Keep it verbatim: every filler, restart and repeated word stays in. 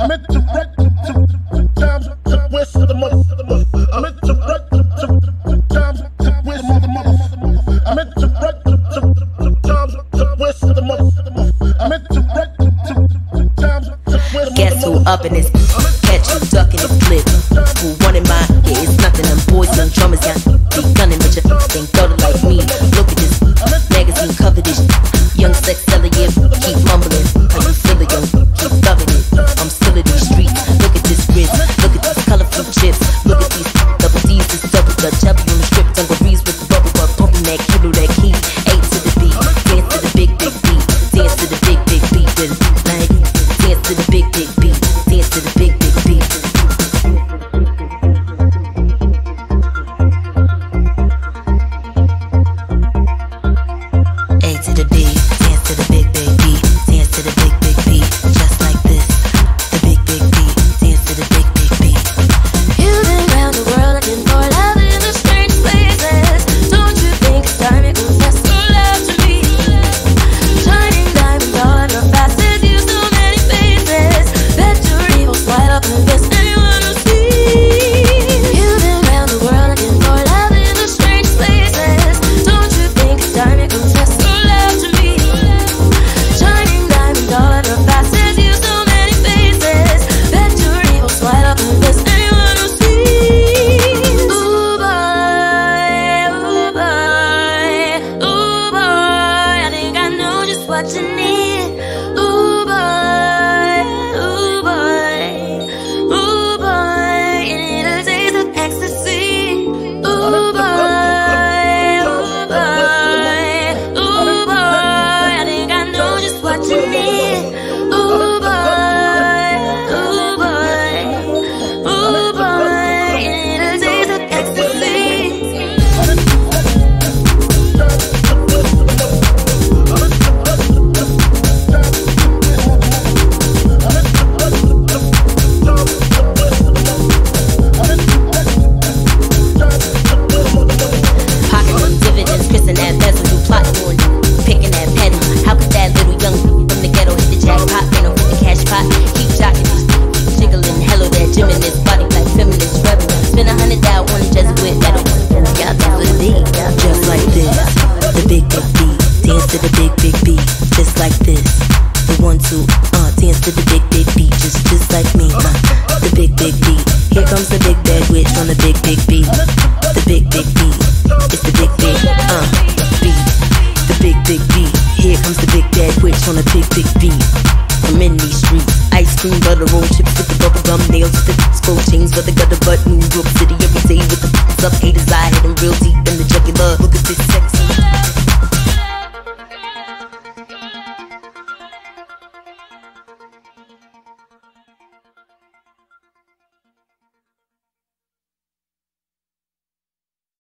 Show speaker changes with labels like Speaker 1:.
Speaker 1: I'm into right two times to west of the mother. I'm into right two times to west of the mother. I'm into right two times to west of the mother. I'm into right two times to west of the mother.
Speaker 2: Guess who up in this? Catch you ducking the flip. Who wanted mine? Yeah, it's nothing. Them boys and drummers got be gunning, but you ain't thought it like me. Look at this magazine cover this. Young sex seller, yeah, keep mumbling. How you feel it, yo? Keep loving it. I'm still in these streets. Look at this wrist. Look at these colorful chips. Look at these double D's, this double Dutch. Chubby on the strip, dungarees with the bubble butt, pumping that kilo, that key. Eight to the beat, dance to the big, big beat. Dance to the big, big beat. With it. Like, dance to the big, big beat. Dance to the big, big beat. A to the B, dance to the big, big beat. Dance to the big, big beat. Just like this. The big, big beat. Dance to the big, big beat.
Speaker 3: You've been round the world looking for love in the strange places. Don't you think it's time you confess your love to me? Shining diamond all your facets, you so many faces. Bet your evil smile up and kiss anyone who sees. You've been round the world looking for love in the strange places. Don't you think it's time you confess your love to me? Shining diamond all your facets, you so many faces. Bet your evil smile up and kiss anyone who sees. Ooh boy, ooh boy, ooh boy, I think I know just what you need. Ooh boy, ooh boy, ooh boy, you need a taste of ecstasy. Ooh boy, ooh boy, ooh boy, I think I know just what you need. Ooh boy, ooh boy, ooh boy, you need a taste of ecstasy.
Speaker 2: Pocket dividends, Chris and that bezel, you plot on picking that pedal. How could that little young from the ghetto hit the jackpot? Ain't no with the cash pot. Keep jocking, keep jiggling. Hello, that Jim in this body like feminist rebel. Spend a hundred down on a Jesuit metal. Got that for the beat, just like this. The big, big beat. Dance to the big, big beat. Just like this. The one, two, uh, dance to the big, big beat. Just, just like me, uh, the big, big beat. Here comes the big bad witch on the big, big beat. The big, big beat. It's the big, big, uh, beat. The big, big beat. Here comes the big bad witch on the big, big beat. I'm in these streets. Ice cream, butter roll, chips with the bubble gum, nails with the scroll chains, but the gutter butt. New York City every day with the up haters.